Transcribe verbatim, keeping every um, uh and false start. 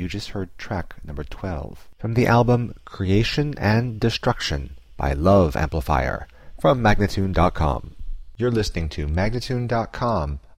just heard track number twelve from the album Creation and Destruction by Love Amplifier from Magnatune dot com. You're listening to Magnatune dot com,